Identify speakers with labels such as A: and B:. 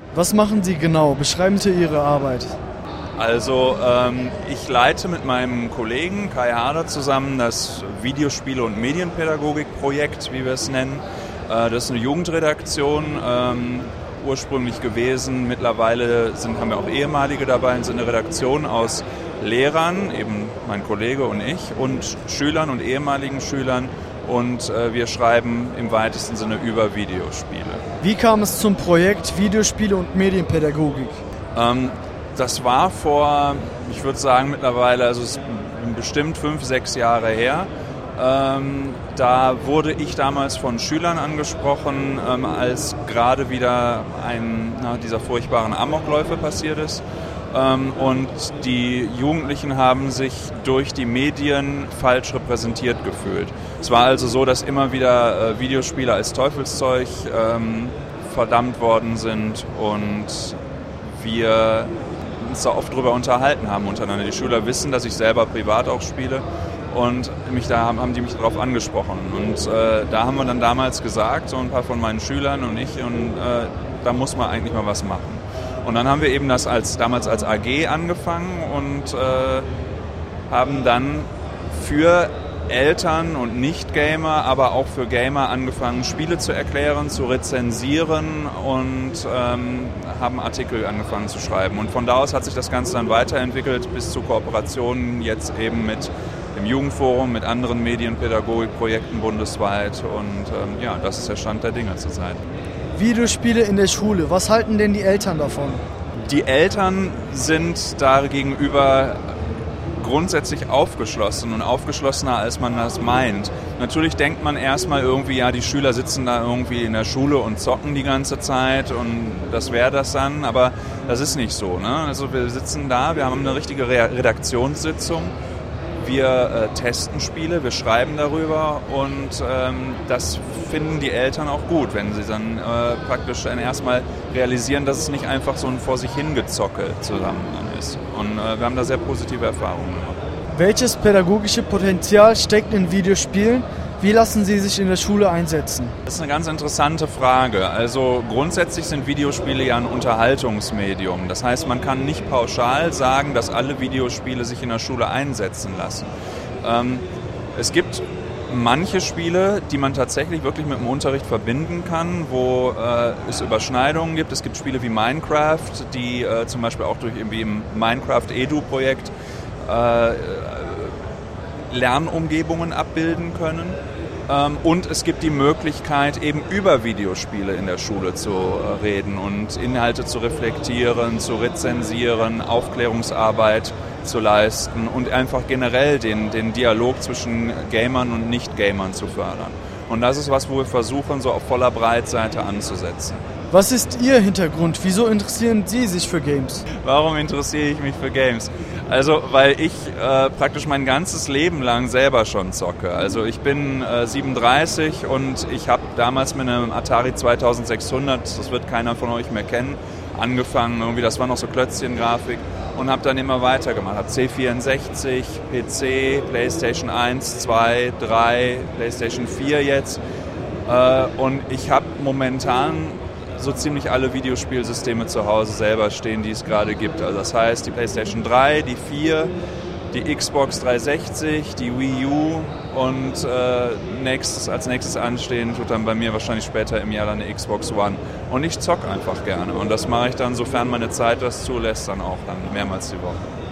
A: Was machen Sie genau? Beschreiben Sie Ihre Arbeit.
B: Also ich leite mit meinem Kollegen Kai Harder zusammen das Videospiele- und Medienpädagogik-Projekt, wie wir es nennen. Das ist eine Jugendredaktion, ursprünglich gewesen. Mittlerweile haben wir auch Ehemalige dabei. Es ist eine Redaktion aus Lehrern, eben mein Kollege und ich, und Schülern und ehemaligen Schülern. Und wir schreiben im weitesten Sinne über Videospiele.
A: Wie kam es zum Projekt Videospiele und Medienpädagogik?
B: Das war vor, ich würde sagen mittlerweile, also es ist bestimmt 5, 6 Jahre her. Da wurde ich damals von Schülern angesprochen, als gerade wieder dieser furchtbaren Amokläufe passiert ist. Und die Jugendlichen haben sich durch die Medien falsch repräsentiert gefühlt. Es war also so, dass immer wieder Videospiele als Teufelszeug verdammt worden sind und wir uns da oft drüber unterhalten haben untereinander. Die Schüler wissen, dass ich selber privat auch spiele und haben die mich darauf angesprochen. Und da haben wir dann damals gesagt, so ein paar von meinen Schülern und ich, da muss man eigentlich mal was machen. Und dann haben wir eben das damals als AG angefangen und haben dann für Eltern und Nicht-Gamer, aber auch für Gamer angefangen, Spiele zu erklären, zu rezensieren und haben Artikel angefangen zu schreiben. Und von da aus hat sich das Ganze dann weiterentwickelt bis zu Kooperationen jetzt eben mit dem Jugendforum, mit anderen Medienpädagogikprojekten bundesweit. Und das ist der Stand der Dinge zurzeit.
A: Videospiele in der Schule, was halten denn die Eltern davon?
B: Die Eltern sind da gegenüber grundsätzlich aufgeschlossen und aufgeschlossener, als man das meint. Natürlich denkt man erstmal irgendwie, ja, die Schüler sitzen da irgendwie in der Schule und zocken die ganze Zeit und das wäre das dann, aber das ist nicht so, ne? Also wir sitzen da, wir haben eine richtige Redaktionssitzung, wir testen Spiele, wir schreiben darüber und das finden die Eltern auch gut, wenn sie dann praktisch dann erstmal realisieren, dass es nicht einfach so ein vor sich hingezocke zusammen ist. Und wir haben da sehr positive Erfahrungen gemacht.
A: Welches pädagogische Potenzial steckt in Videospielen? Wie lassen sie sich in der Schule einsetzen?
B: Das ist eine ganz interessante Frage. Also grundsätzlich sind Videospiele ja ein Unterhaltungsmedium. Das heißt, man kann nicht pauschal sagen, dass alle Videospiele sich in der Schule einsetzen lassen. Es gibt manche Spiele, die man tatsächlich wirklich mit dem Unterricht verbinden kann, wo es Überschneidungen gibt. Es gibt Spiele wie Minecraft, die zum Beispiel auch durch irgendwie im Minecraft-Edu-Projekt Lernumgebungen abbilden können. Und es gibt die Möglichkeit, eben über Videospiele in der Schule zu reden und Inhalte zu reflektieren, zu rezensieren, Aufklärungsarbeit zu leisten und einfach generell den Dialog zwischen Gamern und Nicht-Gamern zu fördern. Und das ist was, wo wir versuchen, so auf voller Breitseite anzusetzen.
A: Was ist Ihr Hintergrund? Wieso interessieren Sie sich für Games?
B: Warum interessiere ich mich für Games? Also, weil ich praktisch mein ganzes Leben lang selber schon zocke. Also ich bin 37 und ich habe damals mit einem Atari 2600, das wird keiner von euch mehr kennen, angefangen. Irgendwie, das war noch so Klötzchen-Grafik und habe dann immer weitergemacht. Habe C64, PC, PlayStation 1, 2, 3, PlayStation 4 jetzt. Und ich habe momentan so ziemlich alle Videospielsysteme zu Hause selber stehen, die es gerade gibt. Also das heißt, die PlayStation 3, die 4, die Xbox 360, die Wii U und als nächstes anstehen tut dann bei mir wahrscheinlich später im Jahr dann eine Xbox One. Und ich zocke einfach gerne und das mache ich dann, sofern meine Zeit das zulässt, dann auch dann mehrmals die Woche.